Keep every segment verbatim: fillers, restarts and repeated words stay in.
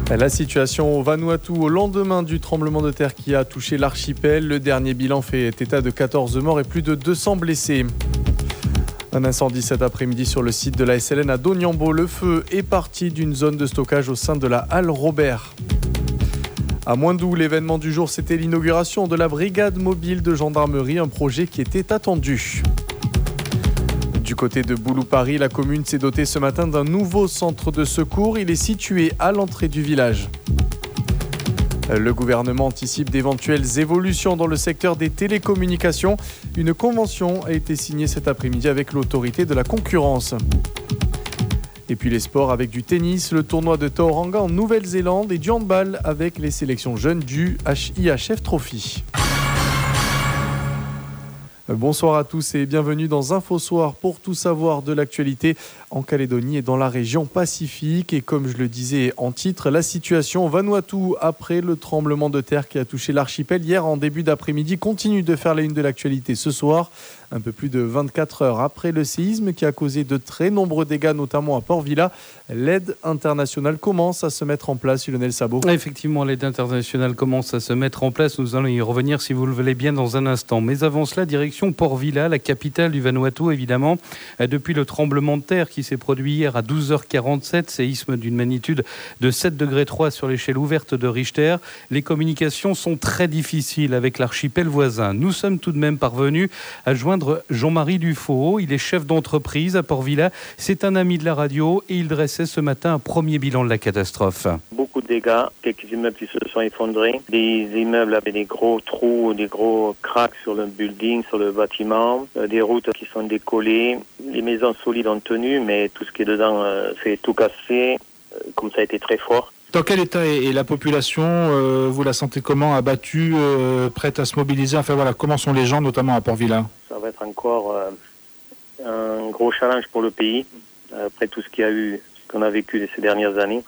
La situation au Vanuatu au lendemain du tremblement de terre qui a touché l'archipel. Le dernier bilan fait état de quatorze morts et plus de deux cents blessés. Un incendie cet après-midi sur le site de la S L N à Donyambo. Le feu est parti d'une zone de stockage au sein de la halle Robert. À Moindou, l'événement du jour, c'était l'inauguration de la brigade mobile de gendarmerie, un projet qui était attendu. Du côté de Boulou-Paris, la commune s'est dotée ce matin d'un nouveau centre de secours. Il est situé à l'entrée du village. Le gouvernement anticipe d'éventuelles évolutions dans le secteur des télécommunications. Une convention a été signée cet après-midi avec l'autorité de la concurrence. Et puis les sports avec du tennis, le tournoi de Tauranga en Nouvelle-Zélande et du handball avec les sélections jeunes du H I H F Trophy. Bonsoir à tous et bienvenue dans InfoSoir pour tout savoir de l'actualité en Calédonie et dans la région Pacifique. Et comme je le disais en titre, la situation au Vanuatu après le tremblement de terre qui a touché l'archipel hier en début d'après-midi continue de faire la une de l'actualité ce soir. Un peu plus de vingt-quatre heures après le séisme qui a causé de très nombreux dégâts, notamment à Port-Vila, l'aide internationale commence à se mettre en place. Lionel Sabot. Effectivement, l'aide internationale commence à se mettre en place. Nous allons y revenir si vous le voulez bien dans un instant. Mais avant cela, direction Port-Vila, la capitale du Vanuatu, évidemment. Depuis le tremblement de terre qui s'est produit hier à douze heures quarante-sept, séisme d'une magnitude de sept degrés trois sur l'échelle ouverte de Richter, les communications sont très difficiles avec l'archipel voisin. Nous sommes tout de même parvenus à joindre Jean-Marie Dufaux. Il est chef d'entreprise à Port-Vila. C'est un ami de la radio et il dressait ce matin un premier bilan de la catastrophe. Beaucoup de dégâts, quelques immeubles qui se sont effondrés, des immeubles avec des gros trous, des gros cracks sur le building, sur le bâtiment, euh, des routes qui sont décollées, les maisons solides ont tenu, mais tout ce qui est dedans euh, fait tout casser, euh, comme ça a été très fort. Dans quel état est la population ? euh, Vous la sentez comment ? Abattue, euh, prête à se mobiliser ? Enfin voilà, comment sont les gens, notamment à Port-Vila ? Ça va être encore euh, un gros challenge pour le pays, après tout ce qu'il y a eu, ce qu'on a vécu ces dernières années.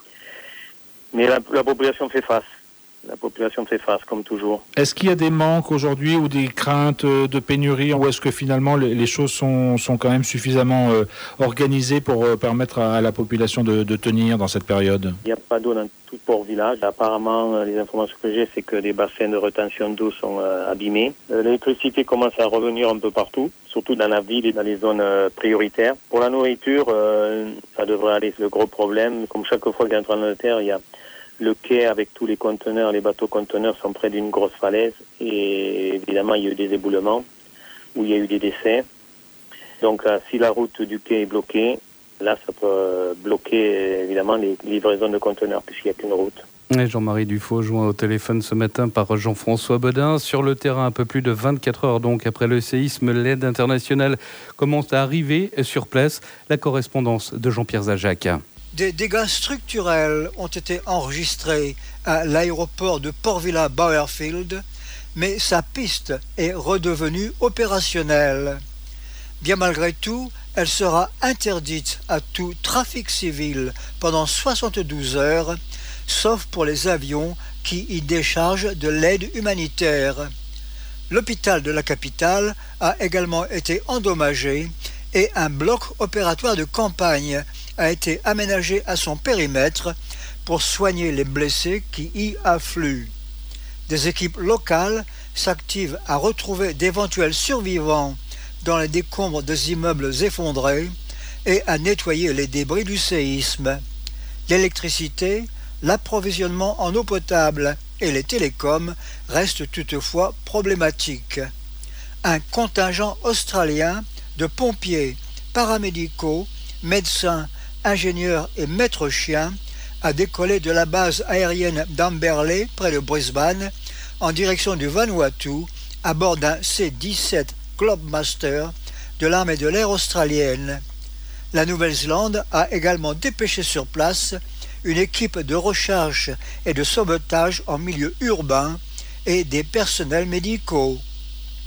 Mais la, la population fait face. La population fait face, comme toujours. Est-ce qu'il y a des manques aujourd'hui ou des craintes de pénurie, ou est-ce que finalement les, les choses sont, sont quand même suffisamment euh, organisées pour euh, permettre à, à la population de, de tenir dans cette période ? Il n'y a pas d'eau dans tout Port-Village. Apparemment, les informations que j'ai, c'est que les bassins de rétention d'eau sont euh, abîmés. Euh, l'électricité commence à revenir un peu partout, surtout dans la ville et dans les zones euh, prioritaires. Pour la nourriture, euh, ça devrait aller. C'est le gros problème. Comme chaque fois qu'il y a un tremblement de terre, il y a le quai avec tous les conteneurs, les bateaux conteneurs sont près d'une grosse falaise et évidemment il y a eu des éboulements où il y a eu des décès. Donc là, si la route du quai est bloquée, là ça peut bloquer évidemment les livraisons de conteneurs puisqu'il n'y a qu'une route. Et Jean-Marie Dufaux, joint au téléphone ce matin par Jean-François Bodin. Sur le terrain, un peu plus de vingt-quatre heures donc après le séisme, l'aide internationale commence à arriver sur place. La correspondance de Jean-Pierre Zajac. Des dégâts structurels ont été enregistrés à l'aéroport de Port-Vila-Bowerfield, mais sa piste est redevenue opérationnelle. Bien malgré tout, elle sera interdite à tout trafic civil pendant soixante-douze heures, sauf pour les avions qui y déchargent de l'aide humanitaire. L'hôpital de la capitale a également été endommagé et un bloc opératoire de campagne a été aménagé à son périmètre pour soigner les blessés qui y affluent. Des équipes locales s'activent à retrouver d'éventuels survivants dans les décombres des immeubles effondrés et à nettoyer les débris du séisme. L'électricité, l'approvisionnement en eau potable et les télécoms restent toutefois problématiques. Un contingent australien de pompiers, paramédicaux, médecins, ingénieurs et maîtres chiens a décollé de la base aérienne d'Amberley, près de Brisbane, en direction du Vanuatu, à bord d'un C dix-sept Globemaster de l'armée de l'air australienne. La Nouvelle-Zélande a également dépêché sur place une équipe de recherche et de sauvetage en milieu urbain et des personnels médicaux.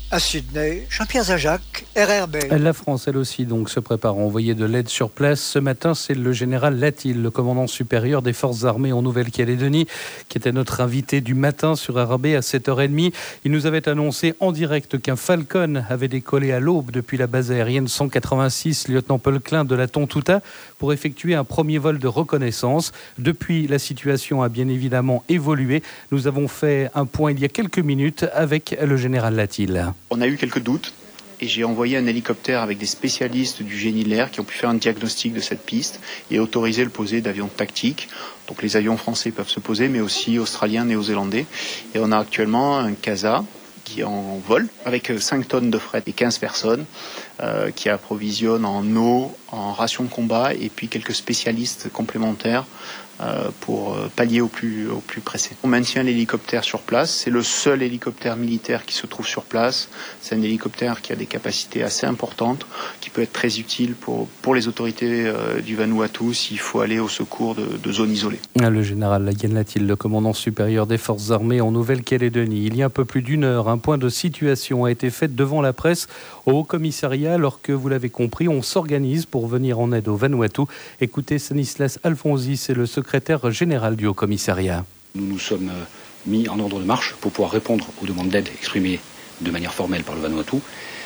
À Sydney, Jean-Pierre Zajac, R R B. La France, elle aussi, donc, se prépare à envoyer de l'aide sur place. Ce matin, c'est le général Latil, le commandant supérieur des forces armées en Nouvelle-Calédonie, qui était notre invité du matin sur R R B à sept heures trente. Il nous avait annoncé en direct qu'un Falcon avait décollé à l'aube depuis la base aérienne cent quatre-vingt-six, lieutenant Paul Klein de la Tontouta, pour effectuer un premier vol de reconnaissance. Depuis, la situation a bien évidemment évolué. Nous avons fait un point il y a quelques minutes avec le général Latil. On a eu quelques doutes et j'ai envoyé un hélicoptère avec des spécialistes du génie de l'air qui ont pu faire un diagnostic de cette piste et autoriser le poser d'avions tactiques. Donc les avions français peuvent se poser, mais aussi australiens, néo-zélandais. Et on a actuellement un CASA qui est en vol avec cinq tonnes de fret et quinze personnes euh, qui approvisionne en eau, en rations de combat et puis quelques spécialistes complémentaires Euh, pour euh, pallier au plus, au plus pressé. On maintient l'hélicoptère sur place. C'est le seul hélicoptère militaire qui se trouve sur place. C'est un hélicoptère qui a des capacités assez importantes, qui peut être très utile pour, pour les autorités euh, du Vanuatu s'il faut aller au secours de, de zones isolées. Le général Lagan Latil, le commandant supérieur des forces armées en Nouvelle-Calédonie. Il y a un peu plus d'une heure, un point de situation a été fait devant la presse au Haut-Commissariat, alors que, vous l'avez compris, on s'organise pour venir en aide au Vanuatu. Écoutez, Stanislas Alfonsi, c'est le secrétaire général du Haut-Commissariat. Nous nous sommes mis en ordre de marche pour pouvoir répondre aux demandes d'aide exprimées de manière formelle par le Vanuatu.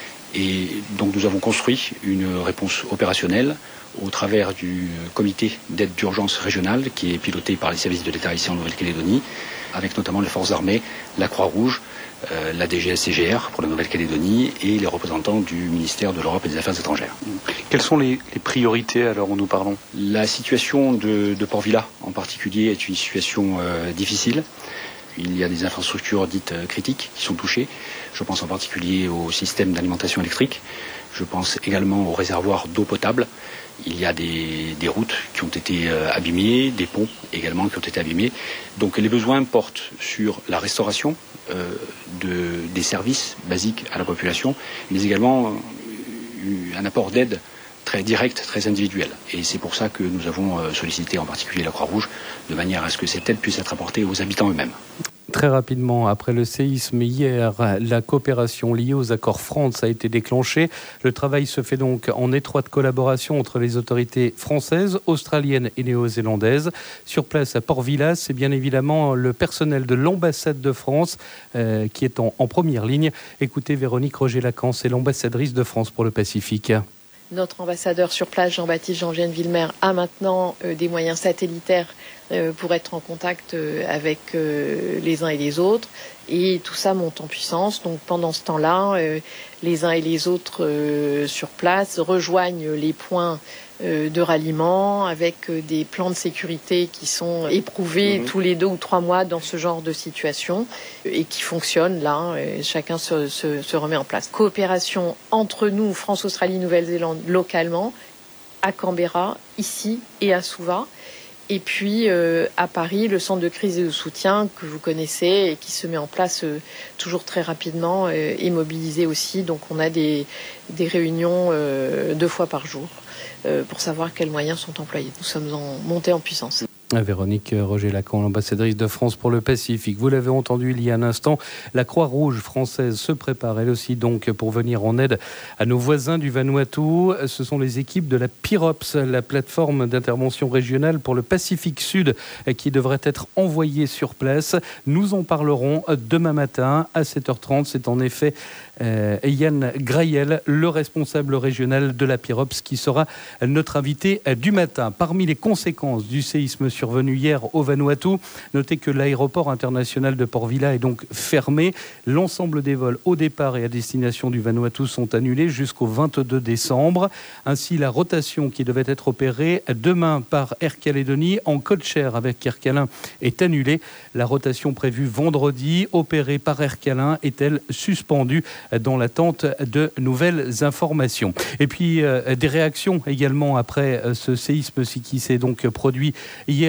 Et donc nous avons construit une réponse opérationnelle au travers du comité d'aide d'urgence régionale qui est piloté par les services de l'État ici en Nouvelle-Calédonie, avec notamment les forces armées, la Croix-Rouge, euh, la D G S C G R pour la Nouvelle-Calédonie et les représentants du ministère de l'Europe et des Affaires étrangères. Quelles sont les, les priorités à l'heure où nous parlons ? La situation de, de Port-Vila en particulier est une situation euh, difficile. Il y a des infrastructures dites euh, critiques qui sont touchées. Je pense en particulier au système d'alimentation électrique. Je pense également aux réservoirs d'eau potable. Il y a des, des routes qui ont été euh, abîmées, des ponts également qui ont été abîmés. Donc les besoins portent sur la restauration euh, de, des services basiques à la population, mais également euh, un apport d'aide très direct, très individuel. Et c'est pour ça que nous avons euh, sollicité en particulier la Croix-Rouge, de manière à ce que cette aide puisse être apportée aux habitants eux-mêmes. Très rapidement, après le séisme hier, la coopération liée aux accords France a été déclenchée. Le travail se fait donc en étroite collaboration entre les autorités françaises, australiennes et néo-zélandaises. Sur place à Port-Vila, c'est bien évidemment le personnel de l'ambassade de France euh, qui est en, en première ligne. Écoutez Véronique Roger-Lacan, c'est l'ambassadrice de France pour le Pacifique. Notre ambassadeur sur place, Jean-Baptiste Jean-Vienne Villemer, a maintenant euh, des moyens satellitaires euh, pour être en contact euh, avec euh, les uns et les autres. Et tout ça monte en puissance. Donc pendant ce temps-là, euh, les uns et les autres euh, sur place rejoignent les points euh, de ralliement avec euh, des plans de sécurité qui sont éprouvés mmh. tous les deux ou trois mois dans ce genre de situation et qui fonctionnent là. Et chacun se, se, se remet en place. Coopération entre nous, France, Australie, Nouvelle-Zélande, localement, à Canberra, ici et à Suva. Et puis euh, à Paris, le centre de crise et de soutien que vous connaissez et qui se met en place euh, toujours très rapidement euh, est mobilisé aussi. Donc on a des, des réunions euh, deux fois par jour euh, pour savoir quels moyens sont employés. Nous sommes en montée en puissance. Véronique Roger-Lacan, l'ambassadrice de France pour le Pacifique. Vous l'avez entendu il y a un instant, la Croix-Rouge française se prépare elle aussi donc pour venir en aide à nos voisins du Vanuatu. Ce sont les équipes de la PIROPS, la plateforme d'intervention régionale pour le Pacifique Sud, qui devraient être envoyées sur place. Nous en parlerons demain matin à sept heures trente. C'est en effet euh, Yann Grayel, le responsable régional de la PIROPS, qui sera notre invité du matin. Parmi les conséquences du séisme survenu hier au Vanuatu, notez que l'aéroport international de Port-Vila est donc fermé. L'ensemble des vols au départ et à destination du Vanuatu sont annulés jusqu'au vingt-deux décembre. Ainsi, la rotation qui devait être opérée demain par Air Calédonie en code-share avec Air Calin est annulée. La rotation prévue vendredi, opérée par Air Calin, est-elle suspendue dans l'attente de nouvelles informations. Et puis, euh, des réactions également après euh, ce séisme qui s'est donc produit hier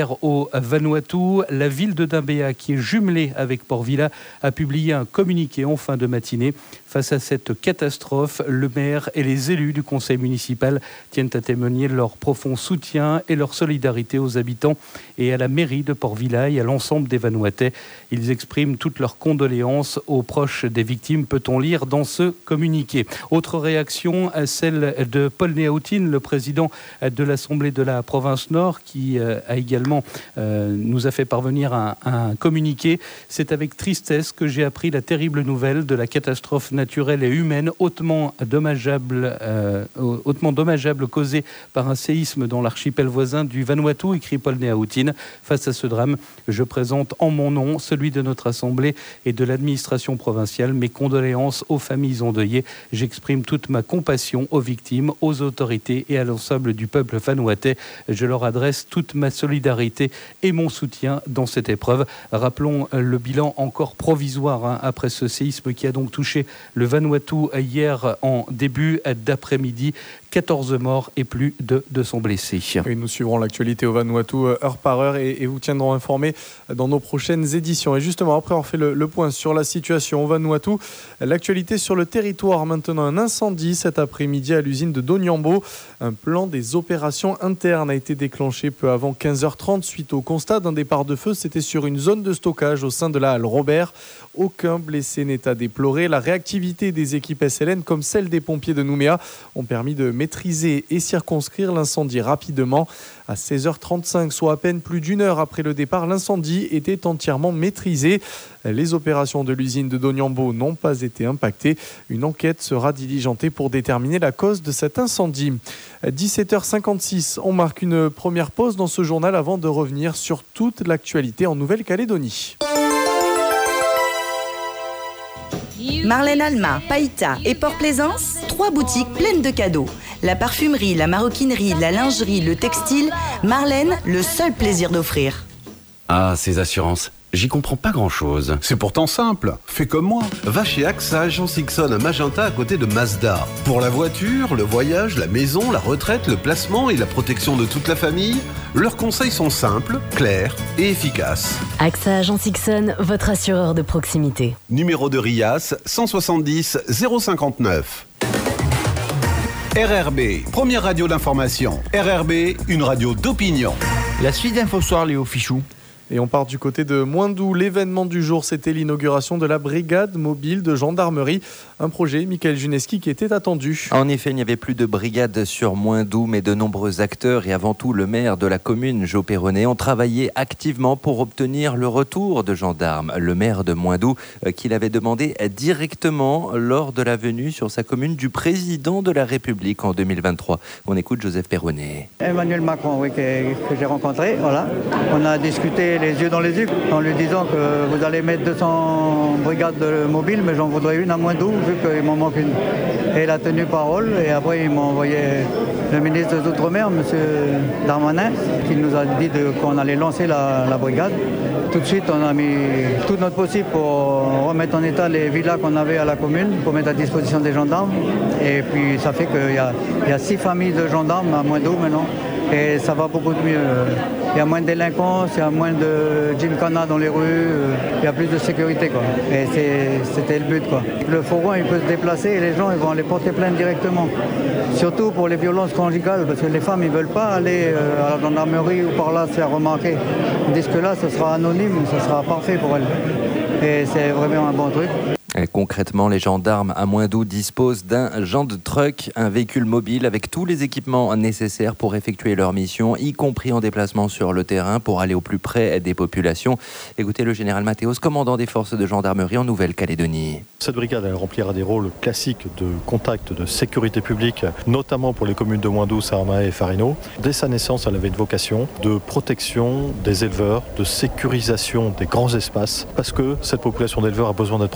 hier au Vanuatu. La ville de Dimbéa, qui est jumelée avec Port Vila, a publié un communiqué en fin de matinée. Face à cette catastrophe, le maire et les élus du conseil municipal tiennent à témoigner leur profond soutien et leur solidarité aux habitants et à la mairie de Port Vila et à l'ensemble des Vanuatais. Ils expriment toutes leurs condoléances aux proches des victimes, peut-on lire dans ce communiqué. Autre réaction, celle de Paul Néautine, le président de l'Assemblée de la province Nord, qui a également euh, nous a fait parvenir un, un communiqué. C'est avec tristesse que j'ai appris la terrible nouvelle de la catastrophe naturelle et humaine hautement dommageable, euh, hautement dommageable causée par un séisme dans l'archipel voisin du Vanuatu, écrit Paul Néautine. Face à ce drame, je présente en mon nom, celui de notre Assemblée et de l'administration provinciale, mes condoléances aux familles endeuillées. J'exprime toute ma compassion aux victimes, aux autorités et à l'ensemble du peuple vanuatais. Je leur adresse toute ma solidarité et mon soutien dans cette épreuve. Rappelons le bilan encore provisoire hein, après ce séisme qui a donc touché le Vanuatu hier en début d'après-midi. quatorze morts et plus de deux cents blessés. Oui, nous suivrons l'actualité au Vanuatu heure par heure et, et vous tiendrons informés dans nos prochaines éditions. Et justement, après avoir fait le, le point sur la situation au Vanuatu, l'actualité sur le territoire maintenant. Un incendie cet après-midi à l'usine de Donyambo. Un plan des opérations internes a été déclenché peu avant quinze heures trente suite au constat d'un départ de feu. C'était sur une zone de stockage au sein de la halle Robert. Aucun blessé n'est à déplorer. La réactivité des équipes S L N comme celle des pompiers de Nouméa ont permis de maîtriser et circonscrire l'incendie rapidement. À seize heures trente-cinq, soit à peine plus d'une heure après le départ, l'incendie était entièrement maîtrisé. Les opérations de l'usine de Donyambo n'ont pas été impactées. Une enquête sera diligentée pour déterminer la cause de cet incendie. dix-sept heures cinquante-six, on marque une première pause dans ce journal avant de revenir sur toute l'actualité en Nouvelle-Calédonie. Marlène Alma, Païta et Port-Plaisance, trois boutiques pleines de cadeaux. La parfumerie, la maroquinerie, la lingerie, le textile. Marlène, le seul plaisir d'offrir. Ah, ces assurances, j'y comprends pas grand-chose. C'est pourtant simple, fais comme moi. Va chez A X A Agence Ixon à Magenta à côté de Mazda. Pour la voiture, le voyage, la maison, la retraite, le placement et la protection de toute la famille, leurs conseils sont simples, clairs et efficaces. A X A Agence Ixon, votre assureur de proximité. Numéro de RIAS cent soixante-dix zéro cinquante-neuf. R R B, première radio d'information. R R B, une radio d'opinion. La suite d'Infosoir, Léo Fichou. Et on part du côté de Moindou. L'événement du jour, c'était l'inauguration de la brigade mobile de gendarmerie. Un projet, Michael Juneski, qui était attendu. En effet, il n'y avait plus de brigade sur Moindou, mais de nombreux acteurs et avant tout le maire de la commune, Jo Perronnet, ont travaillé activement pour obtenir le retour de gendarmes. Le maire de Moindou, qui l'avait demandé directement lors de la venue sur sa commune du président de la République en deux mille vingt-trois. On écoute Joseph Perronnet. Emmanuel Macron, oui, que, que j'ai rencontré, voilà. On a discuté les yeux dans les yeux en lui disant que vous allez mettre deux cents brigades mobiles, mais j'en voudrais une à Moindou vu qu'il m'en manque une. Et il a tenu parole et après il m'a envoyé le ministre des Outre-mer, M. Darmanin, qui nous a dit de, qu'on allait lancer la, la brigade. Tout de suite, on a mis tout notre possible pour remettre en état les villas qu'on avait à la commune, pour mettre à disposition des gendarmes. Et puis ça fait qu'il y a, il y a six familles de gendarmes à Moindou maintenant. Et ça va beaucoup mieux. Il y a moins de délinquance, il y a moins de gymkhana dans les rues, il y a plus de sécurité, quoi. Et c'est, c'était le but, quoi. Le fourgon, il peut se déplacer et les gens, ils vont aller porter plainte directement. Surtout pour les violences conjugales, parce que les femmes, ils ne veulent pas aller à la gendarmerie ou par là se faire remarquer. Tandis que là, ce sera anonyme, ce sera parfait pour elles. Et c'est vraiment un bon truc. Et concrètement, les gendarmes à Moindou disposent d'un genre de truck, un véhicule mobile avec tous les équipements nécessaires pour effectuer leur mission, y compris en déplacement sur le terrain pour aller au plus près des populations. Écoutez le général Mathéos, commandant des forces de gendarmerie en Nouvelle-Calédonie. Cette brigade, elle remplira des rôles classiques de contact de sécurité publique, notamment pour les communes de Moindou, Saramae et Farino. Dès sa naissance, elle avait une vocation de protection des éleveurs, de sécurisation des grands espaces, parce que cette population d'éleveurs a besoin d'être protégée à des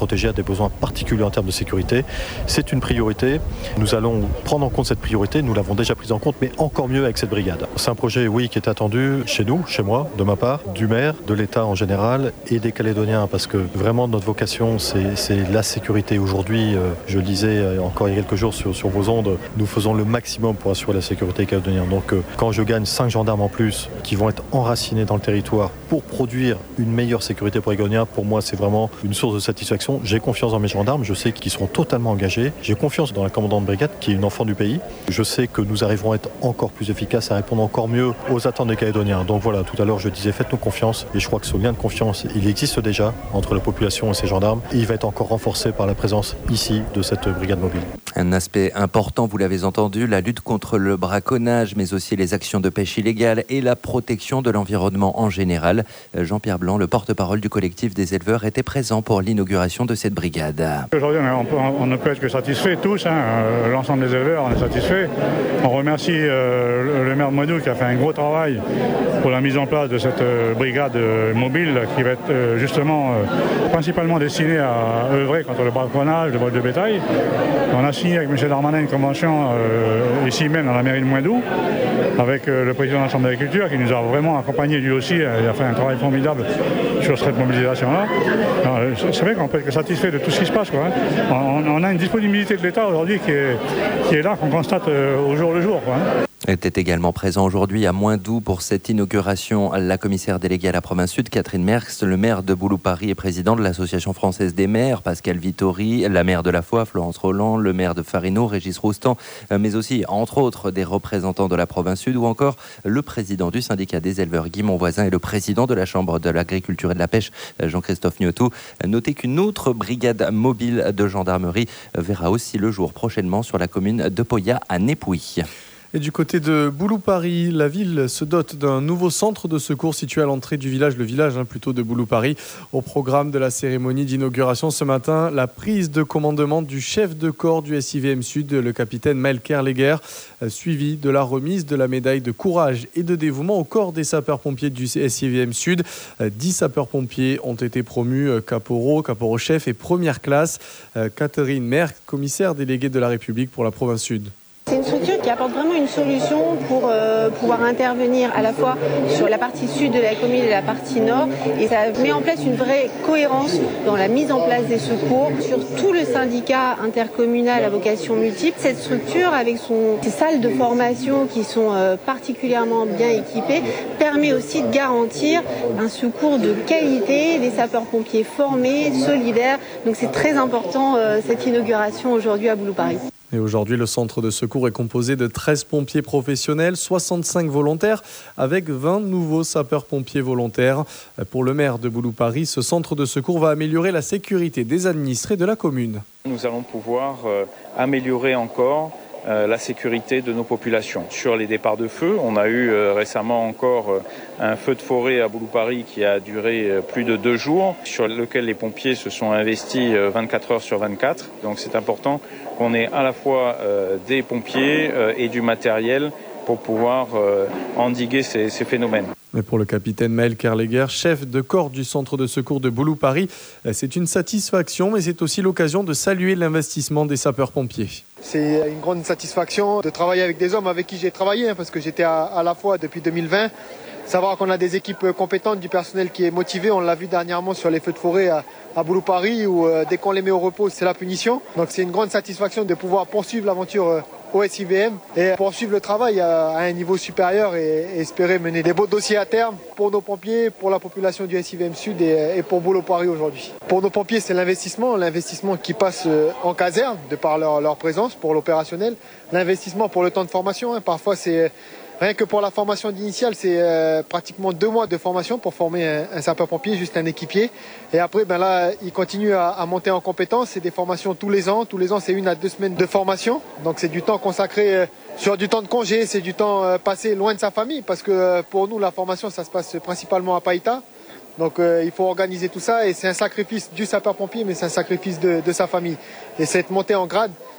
besoins particuliers en termes de sécurité. C'est une priorité. Nous allons prendre en compte cette priorité. Nous l'avons déjà prise en compte, mais encore mieux avec cette brigade. C'est un projet, oui, qui est attendu chez nous, chez moi, de ma part, du maire, de l'État en général et des Calédoniens, parce que vraiment notre vocation, c'est, c'est la sécurité. Aujourd'hui, euh, je le disais encore il y a quelques jours sur, sur vos ondes, nous faisons le maximum pour assurer la sécurité des Calédoniens. Donc euh, quand je gagne cinq gendarmes en plus qui vont être enracinés dans le territoire pour produire une meilleure sécurité pour les Calédoniens, pour moi c'est vraiment une source de satisfaction. J'ai confiance dans mes gendarmes, je sais qu'ils seront totalement engagés. J'ai confiance dans la commandante de brigade qui est une enfant du pays. Je sais que nous arriverons à être encore plus efficaces, à répondre encore mieux aux attentes des Calédoniens. Donc voilà, tout à l'heure je disais faites-nous confiance et je crois que ce lien de confiance, il existe déjà entre la population et ses gendarmes et il va être encore renforcé par la présence ici de cette brigade mobile. Un aspect important, vous l'avez entendu, la lutte contre le braconnage, mais aussi les actions de pêche illégale et la protection de l'environnement en général. Jean-Pierre Blanc, le porte-parole du collectif des éleveurs, était présent pour l'inauguration de cette brigade. Aujourd'hui, on, peut, on ne peut être que satisfaits tous, hein, l'ensemble des éleveurs, on est satisfaits. On remercie euh, le, le maire de Moindou qui a fait un gros travail pour la mise en place de cette euh, brigade euh, mobile qui va être euh, justement euh, principalement destinée à œuvrer contre le braconnage, le vol de bétail. On a signé avec M. Darmanin une convention euh, ici même dans la mairie de Moindou avec euh, le président de la Chambre d'agriculture qui nous a vraiment accompagnés lui aussi. Euh, il a fait un travail formidable sur cette mobilisation-là. Alors, c'est vrai qu'on peut être satisfait de tout ce qui se passe, quoi, hein. on, on a une disponibilité de l'État aujourd'hui qui est, qui est là, qu'on constate euh, au jour le jour, quoi, hein. Était également présent aujourd'hui à Moindou pour cette inauguration la commissaire déléguée à la province sud, Catherine Merckx, le maire de Boulou-Paris et président de l'Association française des maires, Pascal Vittori, la maire de la Foix, Florence Roland, le maire de Farino, Régis Roustan, mais aussi, entre autres, des représentants de la province sud ou encore le président du syndicat des éleveurs, Guy Monvoisin, et le président de la Chambre de l'agriculture et de la pêche, Jean-Christophe Gnotou. Notez qu'une autre brigade mobile de gendarmerie verra aussi le jour prochainement sur la commune de Poya à Népouy. Et du côté de Boulou-Paris, la ville se dote d'un nouveau centre de secours situé à l'entrée du village, le village hein, plutôt de Boulou-Paris. Au programme de la cérémonie d'inauguration ce matin, la prise de commandement du chef de corps du S I V M Sud, le capitaine Maël Kerleguer, suivi de la remise de la médaille de courage et de dévouement au corps des sapeurs-pompiers du S I V M Sud. Dix sapeurs-pompiers ont été promus caporaux, caporaux-chefs et première classe. Catherine Merckx, commissaire déléguée de la République pour la province Sud. C'est une structure qui apporte vraiment une solution pour euh, pouvoir intervenir à la fois sur la partie sud de la commune et la partie nord. Et ça met en place une vraie cohérence dans la mise en place des secours sur tout le syndicat intercommunal à vocation multiple. Cette structure, avec son, ses salles de formation qui sont euh, particulièrement bien équipées, permet aussi de garantir un secours de qualité, des sapeurs-pompiers formés, solidaires. Donc c'est très important euh, cette inauguration aujourd'hui à Boulou-Paris. Et aujourd'hui, le centre de secours est composé de treize pompiers professionnels, soixante-cinq volontaires, avec vingt nouveaux sapeurs-pompiers volontaires. Pour le maire de Boulou-Paris, ce centre de secours va améliorer la sécurité des administrés de la commune. Nous allons pouvoir euh, améliorer encore euh, la sécurité de nos populations. Sur les départs de feu, on a eu euh, récemment encore euh, un feu de forêt à Boulou-Paris qui a duré euh, plus de deux jours, sur lequel les pompiers se sont investis euh, vingt-quatre heures sur vingt-quatre. Donc c'est important qu'on ait à la fois euh, des pompiers euh, et du matériel pour pouvoir euh, endiguer ces, ces phénomènes. Mais pour le capitaine Maël Kerleguer, chef de corps du centre de secours de Boulou-Paris, c'est une satisfaction, mais c'est aussi l'occasion de saluer l'investissement des sapeurs-pompiers. C'est une grande satisfaction de travailler avec des hommes avec qui j'ai travaillé, hein, parce que j'étais à, à la fois depuis deux mille vingt. Savoir qu'on a des équipes compétentes, du personnel qui est motivé, on l'a vu dernièrement sur les feux de forêt à, à Boulou-Paris où euh, dès qu'on les met au repos, c'est la punition. Donc c'est une grande satisfaction de pouvoir poursuivre l'aventure euh, au S I V M et poursuivre le travail à, à un niveau supérieur et, et espérer mener des beaux dossiers à terme pour nos pompiers, pour la population du S I V M Sud et, et pour Boulou-Paris aujourd'hui. Pour nos pompiers, c'est l'investissement, l'investissement qui passe euh, en caserne de par leur, leur présence pour l'opérationnel, l'investissement pour le temps de formation, hein. Parfois c'est rien que pour la formation initiale, c'est euh, pratiquement deux mois de formation pour former un, un sapeur-pompier, juste un équipier. Et après, ben là, il continue à, à monter en compétences. C'est des formations tous les ans. Tous les ans, c'est une à deux semaines de formation. Donc c'est du temps consacré euh, sur du temps de congé, c'est du temps euh, passé loin de sa famille. Parce que euh, pour nous, la formation, ça se passe principalement à Païta. Donc euh, il faut organiser tout ça et c'est un sacrifice du sapeur-pompier, mais c'est un sacrifice de, de sa famille. Et cette montée en grade,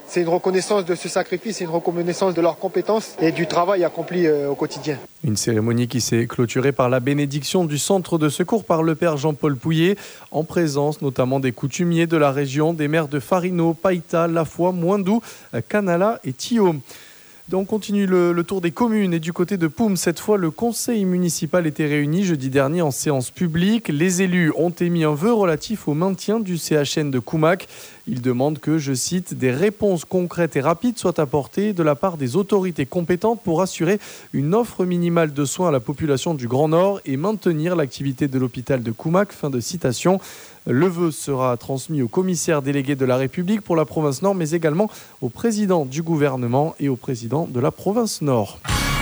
c'est une reconnaissance de ce sacrifice, c'est une reconnaissance de leurs compétences et du travail accompli au quotidien. Une cérémonie qui s'est clôturée par la bénédiction du centre de secours par le père Jean-Paul Pouillet, en présence notamment des coutumiers de la région, des maires de Farino, Païta, Lafoy, Moindou, Canala et Thio. On continue le, le tour des communes et du côté de Poum, cette fois le conseil municipal était réuni jeudi dernier en séance publique. Les élus ont émis un vœu relatif au maintien du C H N de Koumac. Ils demandent que, je cite, des réponses concrètes et rapides soient apportées de la part des autorités compétentes pour assurer une offre minimale de soins à la population du Grand Nord et maintenir l'activité de l'hôpital de Koumac. Fin de citation. Le vœu sera transmis au commissaire délégué de la République pour la province Nord, mais également au président du gouvernement et au président de la province Nord.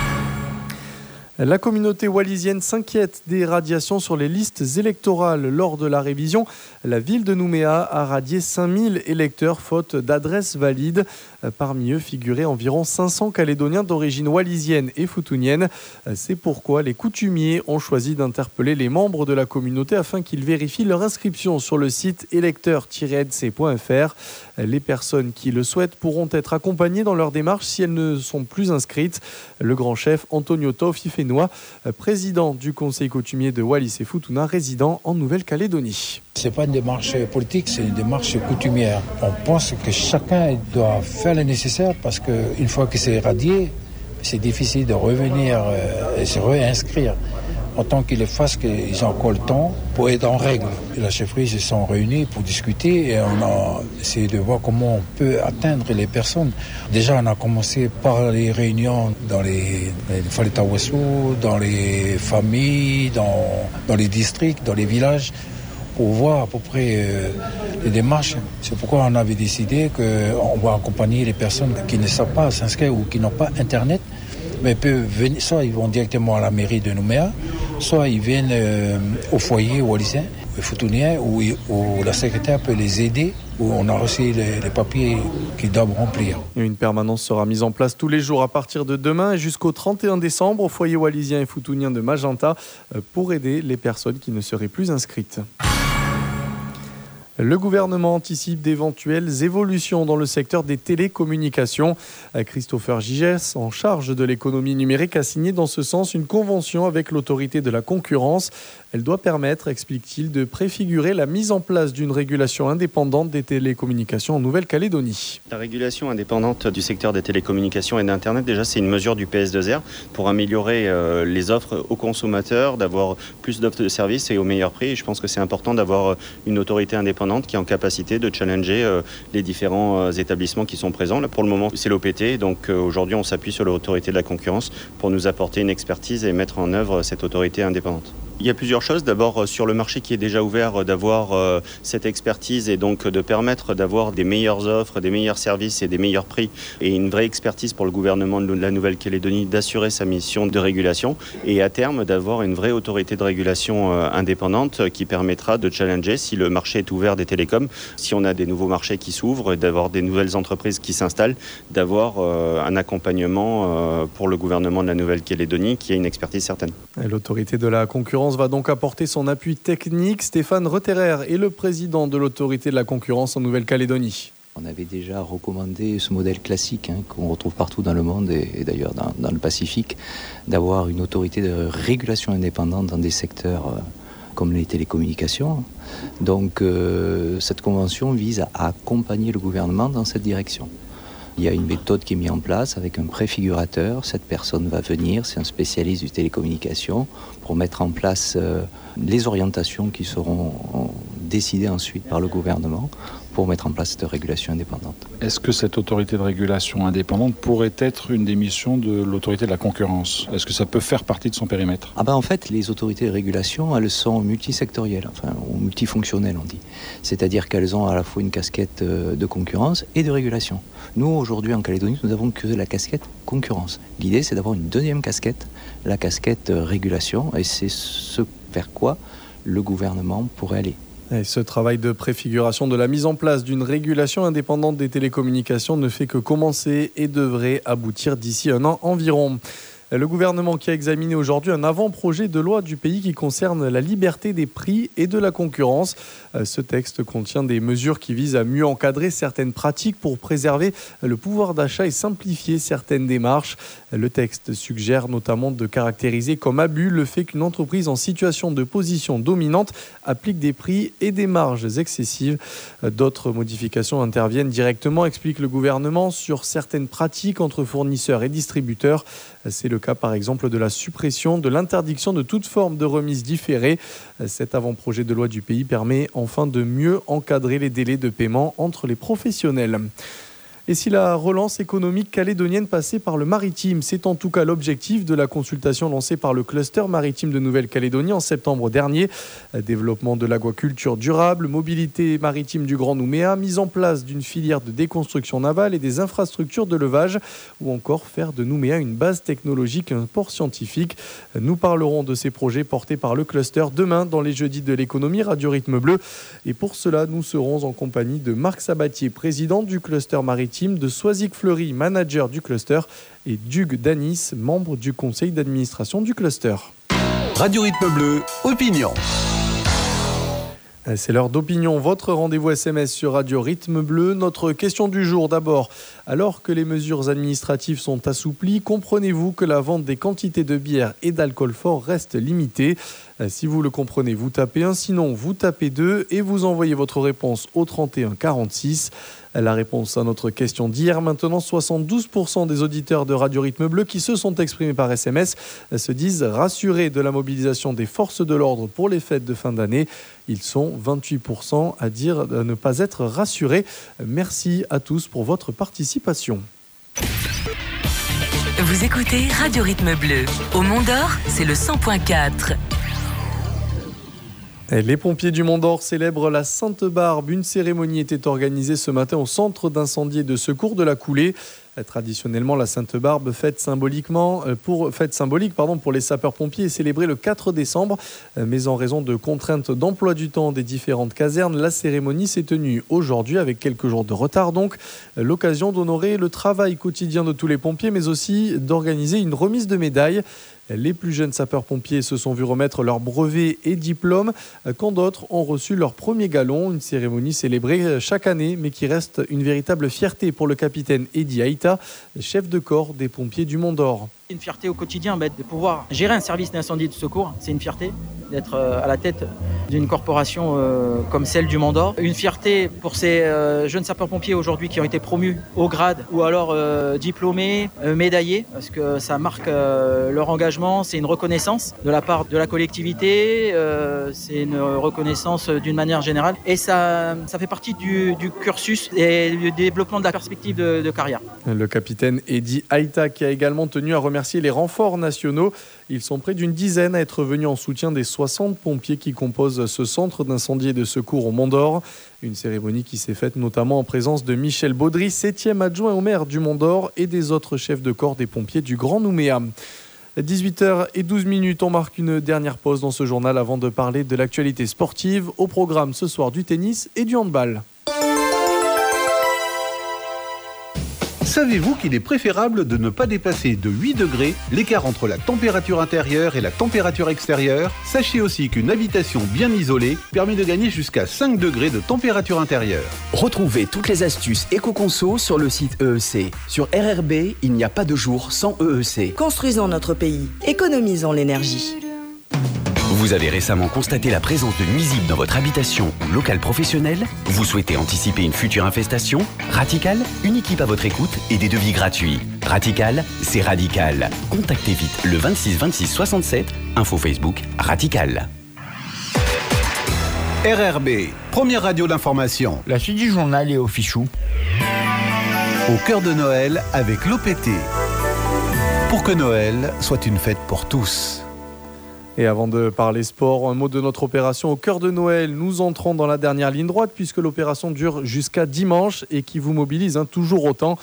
La communauté wallisienne s'inquiète des radiations sur les listes électorales. Lors de la révision, la ville de Nouméa a radié cinq mille électeurs faute d'adresses valides. Parmi eux figuraient environ cinq cents Calédoniens d'origine wallisienne et foutounienne. C'est pourquoi les coutumiers ont choisi d'interpeller les membres de la communauté afin qu'ils vérifient leur inscription sur le site électeur tiret n c point f r. Les personnes qui le souhaitent pourront être accompagnées dans leur démarche si elles ne sont plus inscrites. Le grand chef Antonio Taufifenoa, président du conseil coutumier de Wallis et Futuna, résident en Nouvelle-Calédonie. Ce n'est pas une démarche politique, c'est une démarche coutumière. On pense que chacun doit faire le nécessaire parce qu'une fois que c'est radié, c'est difficile de revenir et se réinscrire. Autant qu'ils le fassent, qu'ils ont encore le temps pour être en règle. Et la chefferie se sont réunis pour discuter et on a essayé de voir comment on peut atteindre les personnes. Déjà, on a commencé par les réunions dans les, les Faletawassou, dans les familles, dans, dans les districts, dans les villages, pour voir à peu près euh, les démarches. C'est pourquoi on avait décidé qu'on va accompagner les personnes qui ne savent pas s'inscrire ou qui n'ont pas Internet, mais peuvent venir, soit ils vont directement à la mairie de Nouméa, soit ils viennent euh, au foyer wallisien, au foutounien, où, où la secrétaire peut les aider, où on a reçu les, les papiers qu'ils doivent remplir. Une permanence sera mise en place tous les jours à partir de demain et jusqu'au trente et un décembre au foyer wallisien et foutounien de Magenta pour aider les personnes qui ne seraient plus inscrites. Le gouvernement anticipe d'éventuelles évolutions dans le secteur des télécommunications. Christopher Gigès, en charge de l'économie numérique, a signé dans ce sens une convention avec l'autorité de la concurrence. Elle doit permettre, explique-t-il, de préfigurer la mise en place d'une régulation indépendante des télécommunications en Nouvelle-Calédonie. La régulation indépendante du secteur des télécommunications et d'Internet, déjà, c'est une mesure du P S deux R pour améliorer euh, les offres aux consommateurs, d'avoir plus d'offres de services et au meilleur prix. Et je pense que c'est important d'avoir une autorité indépendante qui est en capacité de challenger euh, les différents euh, établissements qui sont présents. Là, pour le moment, c'est l'O P T. Donc euh, aujourd'hui, on s'appuie sur l'autorité de la concurrence pour nous apporter une expertise et mettre en œuvre cette autorité indépendante. Il y a plusieurs choses. D'abord, sur le marché qui est déjà ouvert, d'avoir euh, cette expertise et donc de permettre d'avoir des meilleures offres, des meilleurs services et des meilleurs prix et une vraie expertise pour le gouvernement de la Nouvelle-Calédonie d'assurer sa mission de régulation et à terme d'avoir une vraie autorité de régulation euh, indépendante qui permettra de challenger si le marché est ouvert des télécoms, si on a des nouveaux marchés qui s'ouvrent, d'avoir des nouvelles entreprises qui s'installent, d'avoir euh, un accompagnement euh, pour le gouvernement de la Nouvelle-Calédonie qui a une expertise certaine. Et l'autorité de la concurrence va donc apporter son appui technique. Stéphane Reterer est le président de l'autorité de la concurrence en Nouvelle-Calédonie. On avait déjà recommandé ce modèle classique hein, qu'on retrouve partout dans le monde et, et d'ailleurs dans, dans le Pacifique, d'avoir une autorité de régulation indépendante dans des secteurs euh, comme les télécommunications. Donc euh, cette convention vise à accompagner le gouvernement dans cette direction. Il y a une méthode qui est mise en place avec un préfigurateur. Cette personne va venir, c'est un spécialiste du télécommunication, pour mettre en place euh, les orientations qui seront euh, décidées ensuite par le gouvernement pour mettre en place cette régulation indépendante. Est-ce que cette autorité de régulation indépendante pourrait être une des missions de l'autorité de la concurrence ? Est-ce que ça peut faire partie de son périmètre ? Ah ben en fait, les autorités de régulation, elles sont multisectorielles, enfin, ou multifonctionnelles, on dit. C'est-à-dire qu'elles ont à la fois une casquette de concurrence et de régulation. Nous, aujourd'hui, en Calédonie, nous n'avons que la casquette concurrence. L'idée, c'est d'avoir une deuxième casquette, la casquette régulation, et c'est ce vers quoi le gouvernement pourrait aller. Et ce travail de préfiguration de la mise en place d'une régulation indépendante des télécommunications ne fait que commencer et devrait aboutir d'ici un an environ. Le gouvernement qui a examiné aujourd'hui un avant-projet de loi du pays qui concerne la liberté des prix et de la concurrence. Ce texte contient des mesures qui visent à mieux encadrer certaines pratiques pour préserver le pouvoir d'achat et simplifier certaines démarches. Le texte suggère notamment de caractériser comme abus le fait qu'une entreprise en situation de position dominante applique des prix et des marges excessives. D'autres modifications interviennent directement, explique le gouvernement, sur certaines pratiques entre fournisseurs et distributeurs. C'est le cas par exemple de la suppression de l'interdiction de toute forme de remise différée. Cet avant-projet de loi du pays permet enfin de mieux encadrer les délais de paiement entre les professionnels. Et si la relance économique calédonienne passait par le maritime, c'est en tout cas l'objectif de la consultation lancée par le cluster maritime de Nouvelle-Calédonie en septembre dernier. Développement de l'aquaculture durable, mobilité maritime du Grand Nouméa, mise en place d'une filière de déconstruction navale et des infrastructures de levage, ou encore faire de Nouméa une base technologique et un port scientifique. Nous parlerons de ces projets portés par le cluster demain dans les jeudis de l'économie Radio Rythme Bleu. Et pour cela, nous serons en compagnie de Marc Sabatier, président du cluster maritime, de Soisic Fleury, manager du cluster, et d'Hugues Danis, membre du conseil d'administration du cluster. Radio Rythme Bleu, opinion. C'est l'heure d'opinion, votre rendez-vous S M S sur Radio Rythme Bleu. Notre question du jour d'abord. Alors que les mesures administratives sont assouplies, comprenez-vous que la vente des quantités de bière et d'alcool fort reste limitée ? Si vous le comprenez, vous tapez un, sinon vous tapez deux et vous envoyez votre réponse au trente et un quarante-six. La réponse à notre question d'hier, maintenant soixante-douze pour cent des auditeurs de Radio Rythme Bleu qui se sont exprimés par S M S se disent rassurés de la mobilisation des forces de l'ordre pour les fêtes de fin d'année. Ils sont vingt-huit pour cent à dire ne pas être rassurés. Merci à tous pour votre participation. Vous écoutez Radio Rythme Bleu. Au Mont-d'Or, c'est le cent point quatre. Les pompiers du Mont-d'Or célèbrent la Sainte-Barbe. Une cérémonie était organisée ce matin au centre d'incendie et de secours de la Coulée. Traditionnellement, la Sainte-Barbe, fête, symboliquement pour, fête symbolique pardon, pour les sapeurs-pompiers, est célébrée le quatre décembre. Mais en raison de contraintes d'emploi du temps des différentes casernes, la cérémonie s'est tenue aujourd'hui avec quelques jours de retard. Donc, l'occasion d'honorer le travail quotidien de tous les pompiers, mais aussi d'organiser une remise de médailles. Les plus jeunes sapeurs-pompiers se sont vus remettre leurs brevets et diplômes, quand d'autres ont reçu leur premier galon. Une cérémonie célébrée chaque année, mais qui reste une véritable fierté pour le capitaine Eddy Aïta, chef de corps des pompiers du Mont-d'Or. Une fierté au quotidien de pouvoir gérer un service d'incendie et de secours. C'est une fierté d'être à la tête d'une corporation comme celle du Mont-d'Or. Une fierté pour ces jeunes sapeurs-pompiers aujourd'hui qui ont été promus au grade ou alors diplômés, médaillés, parce que ça marque leur engagement. C'est une reconnaissance de la part de la collectivité, c'est une reconnaissance d'une manière générale et ça, ça fait partie du, du cursus et du développement de la perspective de, de carrière. Le capitaine Eddy Aïta qui a également tenu à remercier les renforts nationaux. Ils sont près d'une dizaine à être venus en soutien des soixante pompiers qui composent ce centre d'incendie et de secours au Mont-d'Or. Une cérémonie qui s'est faite notamment en présence de Michel Baudry, septième adjoint au maire du Mont-d'Or, et des autres chefs de corps des pompiers du Grand Nouméa. dix-huit heures douze, on marque une dernière pause dans ce journal avant de parler de l'actualité sportive. Au programme ce soir du tennis et du handball. Savez-vous qu'il est préférable de ne pas dépasser de huit degrés l'écart entre la température intérieure et la température extérieure? Sachez aussi qu'une habitation bien isolée permet de gagner jusqu'à cinq degrés de température intérieure. Retrouvez toutes les astuces éco-conso sur le site E E C. Sur R R B, il n'y a pas de jour sans E E C. Construisons notre pays. Économisons l'énergie. Vous avez récemment constaté la présence de nuisibles dans votre habitation ou local professionnel? Vous souhaitez anticiper une future infestation? Ratical, une équipe à votre écoute et des devis gratuits. Ratical, c'est radical. Contactez vite le vingt-six vingt-six soixante-sept, info Facebook Ratical. R R B, première radio d'information. La suite du journal est au Fichou. Au cœur de Noël avec l'O P T. Pour que Noël soit une fête pour tous. Et avant de parler sport, un mot de notre opération au cœur de Noël. Nous entrons dans la dernière ligne droite puisque l'opération dure jusqu'à dimanche et qui vous mobilise hein, toujours autant.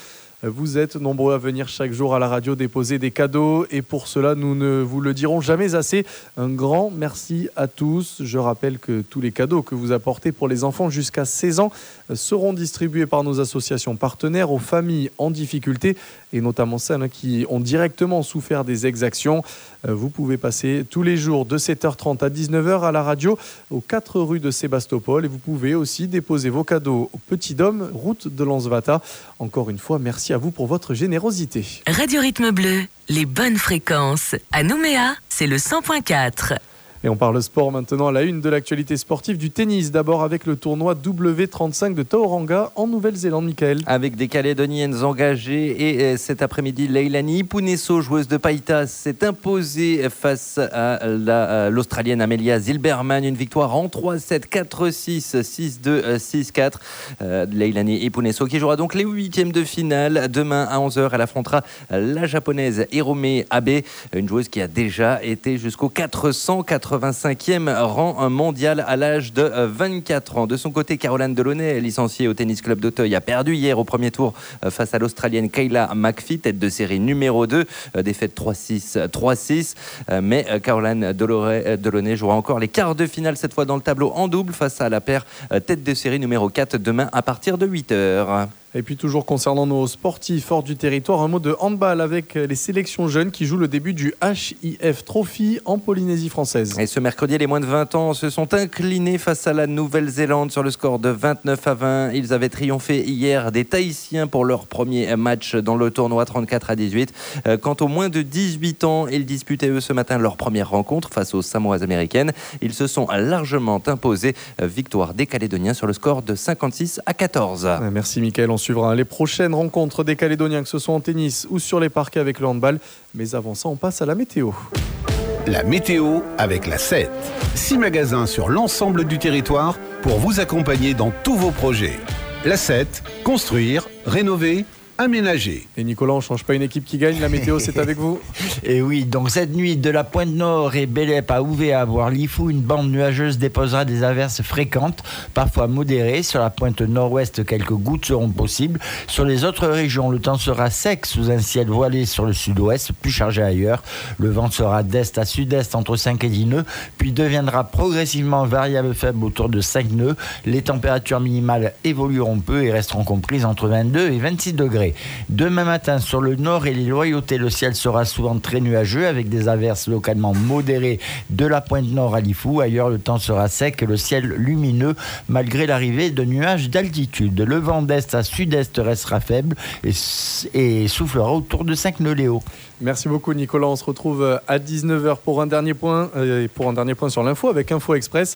Vous êtes nombreux à venir chaque jour à la radio déposer des cadeaux et pour cela, nous ne vous le dirons jamais assez. Un grand merci à tous. Je rappelle que tous les cadeaux que vous apportez pour les enfants jusqu'à seize ans seront distribués par nos associations partenaires aux familles en difficulté et notamment celles qui ont directement souffert des exactions. Vous pouvez passer tous les jours de sept heures trente à dix-neuf heures à la radio aux quatre rues de Sébastopol et vous pouvez aussi déposer vos cadeaux au Petit Dôme, route de Lansvata. Encore une fois, merci à vous pour votre générosité. Radio Rythme Bleu, les bonnes fréquences. À Nouméa, c'est le cent point quatre. Et on parle sport maintenant à la une de l'actualité sportive du tennis. D'abord avec le tournoi W trente-cinq de Tauranga en Nouvelle-Zélande, Michael. Avec des Calédoniennes engagées et cet après-midi, Leilani Ipuneso, joueuse de Païta, s'est imposée face à, la, à l'Australienne Amelia Zilberman. Une victoire en trois sept, quatre six, six deux, six quatre. Euh, Leilani Ipuneso qui jouera donc les huitièmes de finale. Demain à onze heures, elle affrontera la japonaise Hirome Abe, une joueuse qui a déjà été jusqu'au quatre cent quatre-vingt-cinquième rang mondial à l'âge de vingt-quatre ans. De son côté, Caroline Delaunay, licenciée au Tennis Club d'Auteuil, a perdu hier au premier tour face à l'Australienne Kayla McPhee, tête de série numéro deux, défaite trois six, trois six. Mais Caroline Delaunay jouera encore les quarts de finale, cette fois dans le tableau en double, face à la paire tête de série numéro quatre, demain à partir de huit heures. Et puis toujours concernant nos sportifs hors du territoire, un mot de handball avec les sélections jeunes qui jouent le début du H I F Trophy en Polynésie française. Et ce mercredi, les moins de vingt ans se sont inclinés face à la Nouvelle-Zélande sur le score de vingt-neuf à vingt. Ils avaient triomphé hier des Tahitiens pour leur premier match dans le tournoi trente-quatre à dix-huit. Quant aux moins de dix-huit ans, ils disputaient eux ce matin leur première rencontre face aux Samoas américaines. Ils se sont largement imposés. Victoire des Calédoniens sur le score de cinquante-six à quatorze. Merci Mickaël. On suivra les prochaines rencontres des Calédoniens, que ce soit en tennis ou sur les parquets avec le handball. Mais avant ça, on passe à la météo. La météo avec la sept. Six magasins sur l'ensemble du territoire pour vous accompagner dans tous vos projets. La sept, construire, rénover, aménager. Et Nicolas, on ne change pas une équipe qui gagne, la météo c'est avec vous. Et oui, donc cette nuit de la Pointe Nord et Bélep à Ouvéa, à Voir-Lifou, une bande nuageuse déposera des averses fréquentes, parfois modérées. Sur la pointe nord-ouest, quelques gouttes seront possibles. Sur les autres régions, le temps sera sec sous un ciel voilé sur le sud-ouest, plus chargé ailleurs. Le vent sera d'est à sud-est entre cinq et dix nœuds, puis deviendra progressivement variable faible autour de cinq nœuds. Les températures minimales évolueront peu et resteront comprises entre vingt-deux et vingt-six degrés. Demain matin, sur le nord et les Loyautés, le ciel sera souvent très nuageux avec des averses localement modérées de la pointe nord à Lifou. Ailleurs, le temps sera sec et le ciel lumineux malgré l'arrivée de nuages d'altitude. Le vent d'est à sud-est restera faible et, et soufflera autour de cinq nœuds Léo. Merci beaucoup Nicolas. On se retrouve à dix-neuf heures pour un dernier point, euh, pour un dernier point sur l'info avec Info Express.